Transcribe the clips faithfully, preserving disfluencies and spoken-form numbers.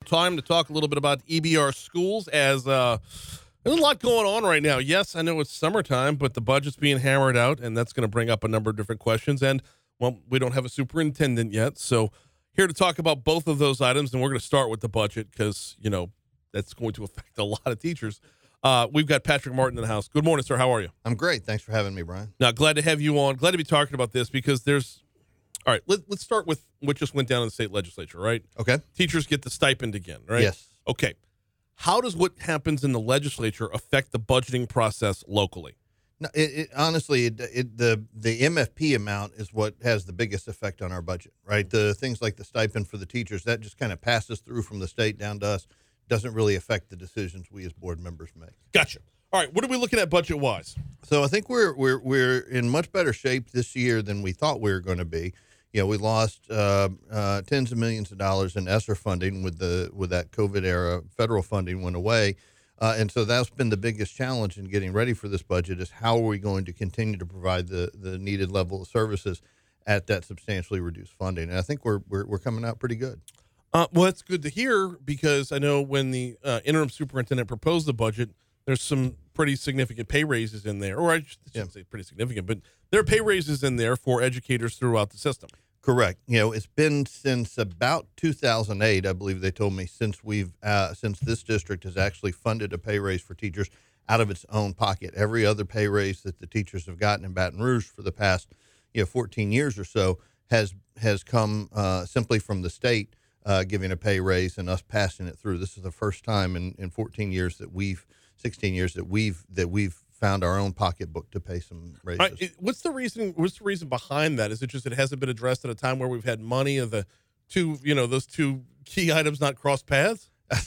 time to talk a little bit about E B R schools as uh, there's a lot going on right now. Yes, I know it's summertime, but the budget's being hammered out, and that's going to bring up a number of different questions. And, well, we don't have a superintendent yet, so here to talk about both of those items, and we're going to start with the budget because, you know, that's going to affect a lot of teachers. Uh, we've got Patrick Martin in the house. Good morning, sir. How are you? I'm great. Thanks for having me, Brian. Now, glad to have you on. Glad to be talking about this because there's – all right, let, let's start with what just went down in the state legislature, right? Okay. Teachers get the stipend again, right? Yes. Okay. How does what happens in the legislature affect the budgeting process locally? No, it, it, honestly, it, it, the the M F P amount is what has the biggest effect on our budget, right? The things like the stipend for the teachers, that just kind of passes through from the state down to us, doesn't really affect the decisions we as board members make. Gotcha. All right, what are we looking at budget-wise? So I think we're we're we're in much better shape this year than we thought we were going to be. You know, we lost uh, uh, tens of millions of dollars in ESSER funding with the with that COVID era. Federal funding went away, uh, and so that's been the biggest challenge in getting ready for this budget: is how are we going to continue to provide the the needed level of services at that substantially reduced funding? And I think we're we're, we're coming out pretty good. Uh, well, that's good to hear because I know when the uh, interim superintendent proposed the budget, there's some pretty significant pay raises in there, or I shouldn't yeah. say pretty significant, but there are pay raises in there for educators throughout the system. Correct. You know, it's been since about two thousand eight, I believe they told me, since we've uh, since this district has actually funded a pay raise for teachers out of its own pocket. Every other pay raise that the teachers have gotten in Baton Rouge for the past, you know, fourteen years or so has has come uh, simply from the state uh, giving a pay raise and us passing it through. This is the first time in, in fourteen years that we've sixteen years that we've that we've found our own pocketbook to pay some raises. Right. It, what's the reason? What's the reason behind that? Is it just it hasn't been addressed at a time where we've had money of the two, you know, those two key items not cross paths?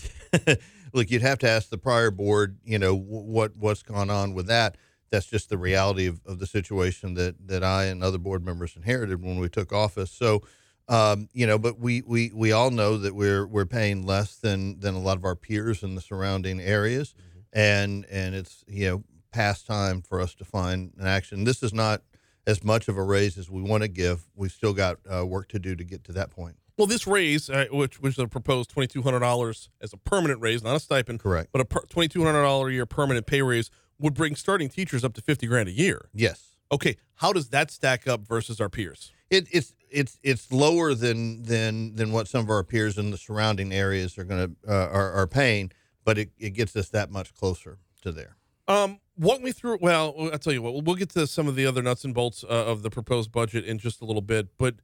Look, you'd have to ask the prior board, you know, what what's gone on with that. That's just the reality of, of the situation that that I and other board members inherited when we took office. So, um, you know, but we, we we all know that we're we're paying less than than a lot of our peers in the surrounding areas, mm-hmm. and and it's you know. past time for us to find an action. This is not as much of a raise as we want to give. We've still got uh, work to do to get to that point. Well, this raise, uh, which was the proposed twenty-two hundred dollars as a permanent raise, not a stipend, correct, but a per- twenty-two hundred dollars a year permanent pay raise would bring starting teachers up to fifty grand a year. Yes. Okay, how does that stack up versus our peers? It, it's it's it's lower than than than what some of our peers in the surrounding areas are going to uh, are, are paying, but it, it gets us that much closer to there. Um, walk me through. Well, I'll tell you what. We'll get to some of the other nuts and bolts uh, of the proposed budget in just a little bit. But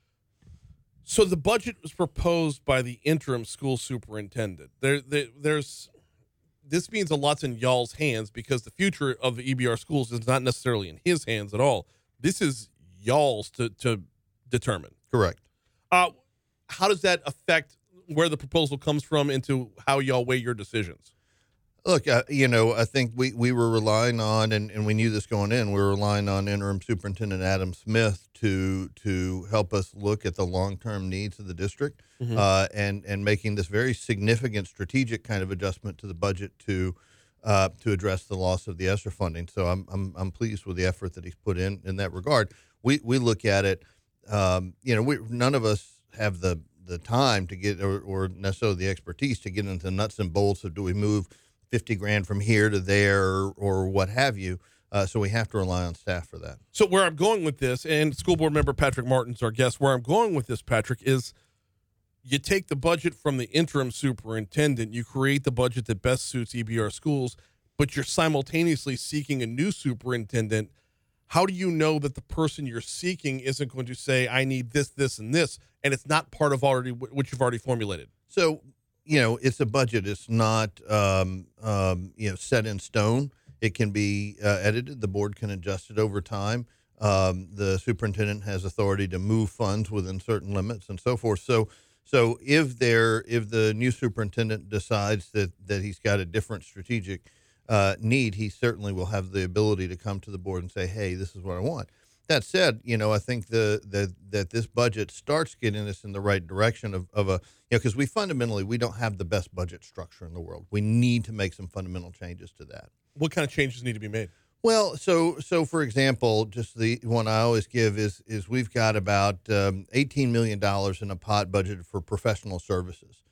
so the budget was proposed by the interim school superintendent. There, there, there's this means a lot's in y'all's hands because the future of the E B R schools is not necessarily in his hands at all. This is y'all's to to determine. Correct. Uh, how does that affect where the proposal comes from into how y'all weigh your decisions? Look, uh, you know, I think we, we were relying on, and, and we knew this going in, we were relying on interim superintendent Adam Smith to to help us look at the long-term needs of the district, mm-hmm. uh, and, and making this very significant strategic kind of adjustment to the budget to uh, to address the loss of the ESSER funding. So I'm I'm I'm pleased with the effort that he's put in in that regard. We we look at it, um, you know, we none of us have the, the time to get, or, or necessarily the expertise to get into the nuts and bolts of do we move fifty grand from here to there or, or what have you. Uh, so we have to rely on staff for that. So where I'm going with this, and school board member Patrick Martin's our guest, where I'm going with this, Patrick, is you take the budget from the interim superintendent, you create the budget that best suits E B R schools, but you're simultaneously seeking a new superintendent. How do you know that the person you're seeking isn't going to say, I need this, this, and this, and it's not part of already what you've already formulated? So, you know, it's a budget. It's not, um, um, you know, set in stone. It can be uh, edited. The board can adjust it over time. Um, the superintendent has authority to move funds within certain limits and so forth. So, so if there, if the new superintendent decides that that he's got a different strategic uh, need, he certainly will have the ability to come to the board and say, "Hey, this is what I want." That said, you know, I think the, the that this budget starts getting us in the right direction of, of a, you know, because we fundamentally, we don't have the best budget structure in the world. We need to make some fundamental changes to that. What kind of changes need to be made? Well, so so for example, just the one I always give is is we've got about um, eighteen million dollars in a pot budgeted for professional services.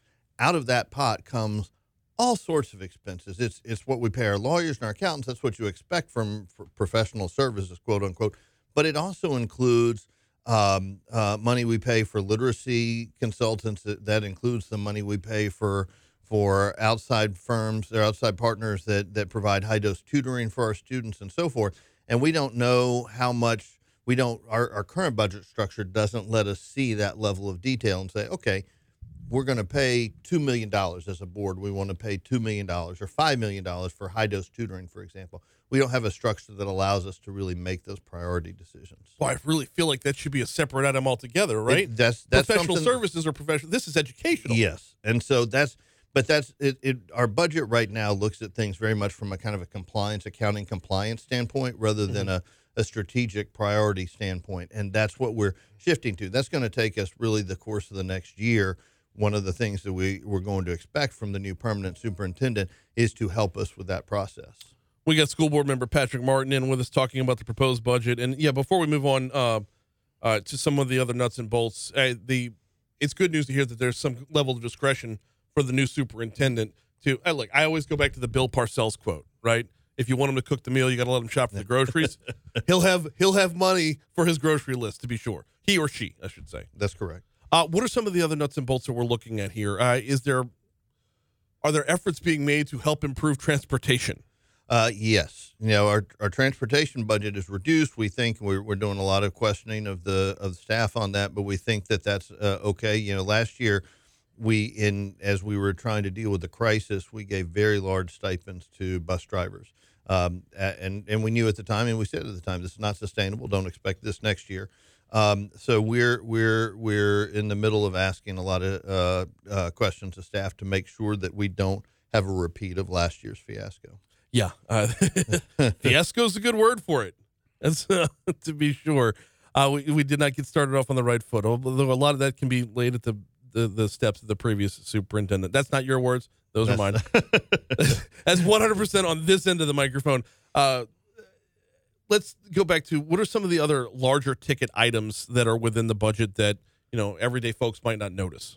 out of that pot comes all sorts of expenses. It's it's what we pay our lawyers and our accountants. That's what you expect from for professional services, quote unquote. But it also includes um, uh, money we pay for literacy consultants. That, that includes the money we pay for for outside firms or outside partners that that provide high dose tutoring for our students and so forth. And we don't know how much. We don't. Our, our current budget structure doesn't let us see that level of detail and say, okay, we're going to pay two million dollars as a board. We want to pay two million dollars or five million dollars for high-dose tutoring, for example. We don't have a structure that allows us to really make those priority decisions. Well, I really feel like that should be a separate item altogether, right? It, that's that's professional something- services or professional. This is educational. Yes, and so that's, but that's it, it. Our budget right now looks at things very much from a kind of a compliance, accounting compliance standpoint, rather than Mm-hmm. a, a strategic priority standpoint, and that's what we're shifting to. That's going to take us really the course of the next year. One of the things that we we're going to expect from the new permanent superintendent is to help us with that process. We got school board member Patrick Martin in with us talking about the proposed budget. And yeah, before we move on uh, uh, to some of the other nuts and bolts, uh, the it's good news to hear that there's some level of discretion for the new superintendent to, uh, look, I always go back to the Bill Parcells quote, right? If you want him to cook the meal, you got to let him shop for the groceries. he'll have he'll have money for his grocery list, to be sure. He or she, I should say. That's correct. Uh, what are some of the other nuts and bolts that we're looking at here? Uh, is there are there efforts being made to help improve transportation? Uh, yes, you know, our our transportation budget is reduced. We think we're we're doing a lot of questioning of the of the staff on that, but we think that that's uh, okay. You know, last year we in as we were trying to deal with the crisis, we gave very large stipends to bus drivers, um, and and we knew at the time, and we said at the time, this is not sustainable. Don't expect this next year. Um, so we're we're we're in the middle of asking a lot of uh, uh, questions to staff to make sure that we don't have a repeat of last year's fiasco. Yeah, uh, fiasco is a good word for it. That's uh, to be sure. Uh, we we did not get started off on the right foot, although a lot of that can be laid at the the, the steps of the previous superintendent. That's not your words; those are mine. That's one hundred percent on this end of the microphone. Uh, let's go back to what are some of the other larger ticket items that are within the budget that you know everyday folks might not notice.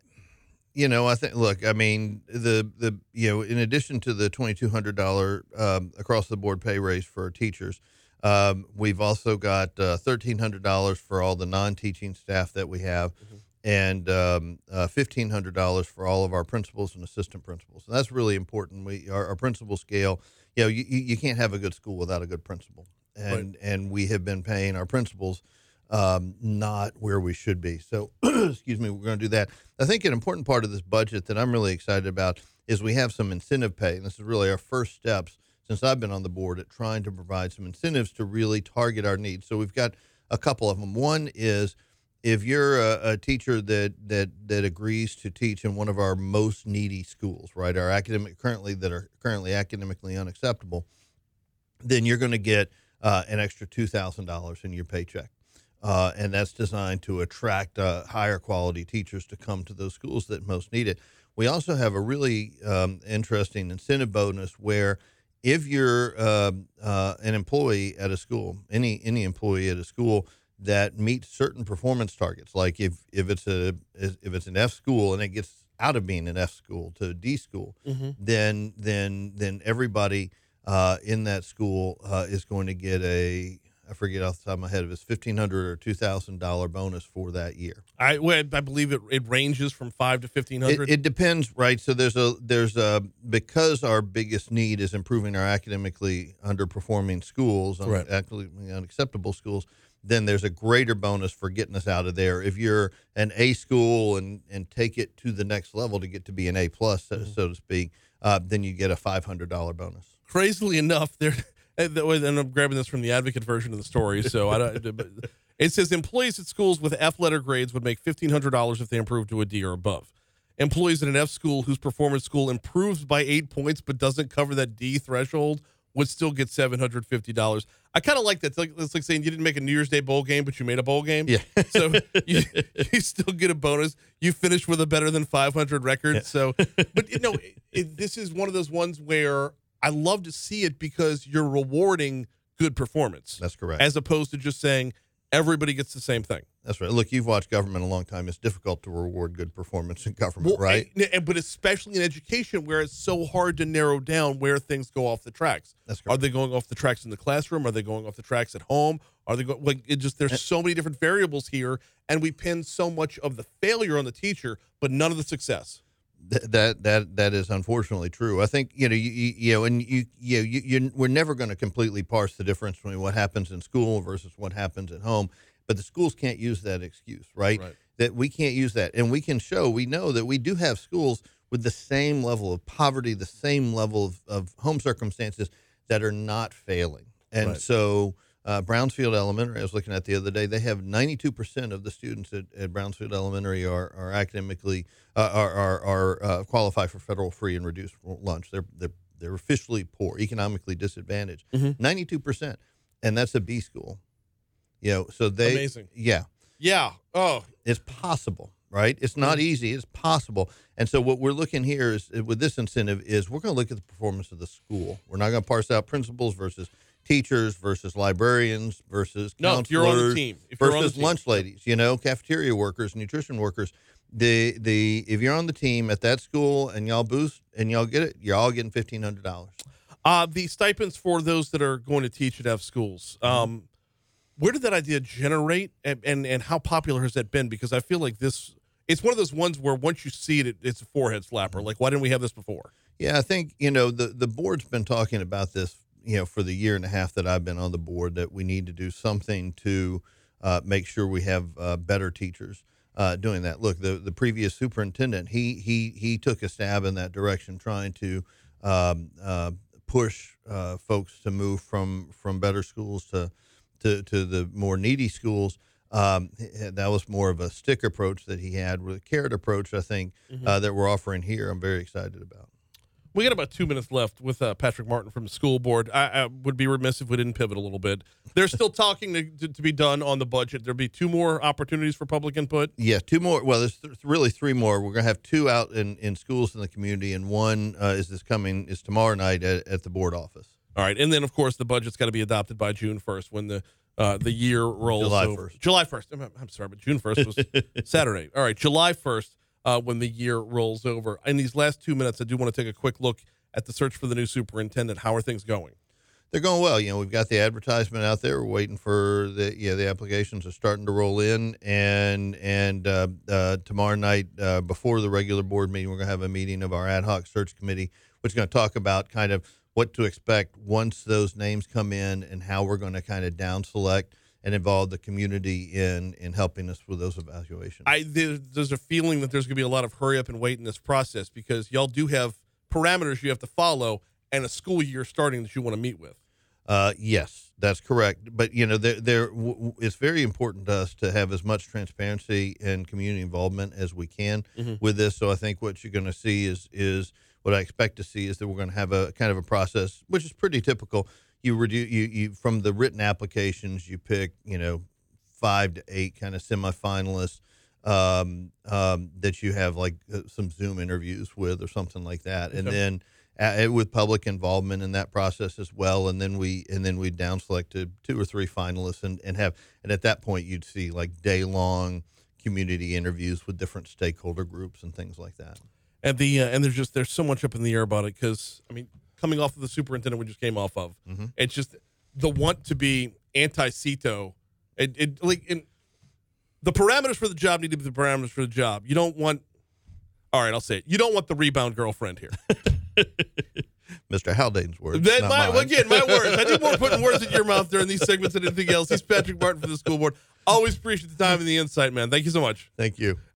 You know, I think. Look, I mean, the the you know, in addition to the twenty two hundred dollar um, across the board pay raise for our teachers, um, we've also got uh, thirteen hundred dollars for all the non teaching staff that we have, mm-hmm. and um, uh, fifteen hundred dollars for all of our principals and assistant principals. And that's really important. We our, our principal scale. You know, you you can't have a good school without a good principal, and right. and we have been paying our principals um, not where we should be. So, excuse me, we're going to do that. I think an important part of this budget that I'm really excited about is we have some incentive pay. And this is really our first steps since I've been on the board at trying to provide some incentives to really target our needs. So we've got a couple of them. One is if you're a, a teacher that, that, that agrees to teach in one of our most needy schools, right, our academic currently that are currently academically unacceptable, then you're going to get uh, an extra two thousand dollars in your paycheck. Uh, and that's designed to attract uh, higher quality teachers to come to those schools that most need it. We also have a really um, interesting incentive bonus where if you're uh, uh, an employee at a school, any any employee at a school that meets certain performance targets, like if, if it's a if it's an F school and it gets out of being an F school to a D school, mm-hmm. then then then everybody uh, in that school uh, is going to get a I forget off the top of my head if it's fifteen hundred dollars or two thousand dollars bonus for that year. I well, I believe it it ranges from five to fifteen hundred. It, it depends, right? So there's a there's a because our biggest need is improving our academically underperforming schools, right. academically unacceptable schools. Then there's a greater bonus for getting us out of there. If you're an A school and and take it to the next level to get to be an A plus, mm-hmm. so, so to speak, uh, then you get a five hundred dollars bonus. Crazily enough, there. And I'm grabbing this from the Advocate version of the story. So I don't, it says employees at schools with F letter grades would make fifteen hundred dollars if they improve to a D or above. Employees at an F school whose performance score improves by eight points but doesn't cover that D threshold would still get seven hundred fifty dollars. I kind of like that. It's like, it's like saying you didn't make a New Year's Day bowl game, but you made a bowl game. Yeah. So you, you still get a bonus. You finish with a better than five hundred record. Yeah. So, but you know, it, it, this is one of those ones where I love to see it because you're rewarding good performance. That's correct. As opposed to just saying everybody gets the same thing. That's right. Look, you've watched government a long time. It's difficult to reward good performance in government, Well, right? and- and- but especially in education, where it's so hard to narrow down where things go off the tracks. That's Are correct. they going off the tracks in the classroom? Are they going off the tracks at home? Are they going like it just? There's so many different variables here, and we pin so much of the failure on the teacher, but none of the success. Th- That that that is unfortunately true. I think you know you, you, you know, and you you know, you, you we're never going to completely parse the difference between what happens in school versus what happens at home. But the schools can't use that excuse, right? Right. That we can't use that, and we can show we know that we do have schools with the same level of poverty, the same level of, of home circumstances that are not failing. And Right. so uh, Brownsfield Elementary, I was looking at the other day, they have ninety-two percent of the students at, at Brownsfield Elementary are, are academically uh, are are, are uh, qualify for federal free and reduced lunch. They're they're they're officially poor, economically disadvantaged. ninety-two percent, and that's a B school. You know, so they Amazing. yeah. Yeah. Oh, It's possible, right? It's not easy. It's possible. And so what we're looking here is with this incentive is we're going to look at the performance of the school. We're not going to parse out principals versus teachers versus librarians versus no. counselors If you're on the team, if you're on the versus team. lunch ladies, you know, cafeteria workers, nutrition workers. The the if you're on the team at that school and y'all boost and y'all get it, you're all getting fifteen hundred dollars. Uh, the stipends for those that are going to teach at F schools. Um, where did that idea generate, and, and and how popular has that been? Because I feel like this, it's one of those ones where once you see it, it it's a forehead slapper. Like, why didn't we have this before? Yeah, I think, you know, the, the board's been talking about this, you know, for the year and a half that I've been on the board, that we need to do something to uh, make sure we have uh, better teachers uh, doing that. Look, the, the previous superintendent, he he he took a stab in that direction, trying to um, uh, push uh, folks to move from from better schools to to, to the more needy schools. Um, that was more of a stick approach that he had. With a carrot approach, I think, Mm-hmm. uh, that we're offering here, I'm very excited about. We got about two minutes left with uh, Patrick Martin from the school board. I, I would be remiss if we didn't pivot a little bit. There's still talking to, to, to be done on the budget. There'll be two more opportunities for public input. Yeah, two more. Well, there's th- really three more. We're going to have two out in, in schools in the community, and one uh, is this coming is tomorrow night at, at the board office. All right, and then of course the budget's got to be adopted by June first when the uh, the year rolls July over. first. July first. I'm, I'm sorry, but June first was Saturday. All right, July first uh, when the year rolls over. In these last two minutes, I do want to take a quick look at the search for the new superintendent. How are things going? They're going well. You know, we've got the advertisement out there. We're waiting for the yeah the applications are starting to roll in, and and uh, uh, tomorrow night uh, before the regular board meeting, we're going to have a meeting of our ad hoc search committee, which is going to talk about kind of what to expect once those names come in and how we're going to kind of down select and involve the community in in helping us with those evaluations. I there, there's a feeling that there's going to be a lot of hurry up and wait in this process because y'all do have parameters you have to follow and a school year starting that you want to meet with. Uh, yes, that's correct. But, you know, there, there, w- w- it's very important to us to have as much transparency and community involvement as we can Mhm. with this. So I think what you're going to see is, is what I expect to see is that we're going to have a kind of a process, which is pretty typical. You reduce, you, you, from the written applications, you pick, you know, five to eight kind of semifinalists um, um, that you have like uh, some Zoom interviews with or something like that. And Okay. then, Uh, with public involvement in that process as well, and then we and then we down selected two or three finalists, and, and have and at that point you'd see like day long community interviews with different stakeholder groups and things like that. And the uh, and there's just there's so much up in the air about it because I mean coming off of the superintendent we just came off of, Mm-hmm. it's just the want to be anti-Cito. It, it like in the parameters for the job need to be the parameters for the job. You don't want. All right, I'll say it. You don't want the rebound girlfriend here. Mister Haldane's words. That not my, mine. again, my words. I do more putting words in your mouth during these segments than anything else. He's Patrick Martin for the school board. Always appreciate the time and the insight, man. Thank you so much. Thank you.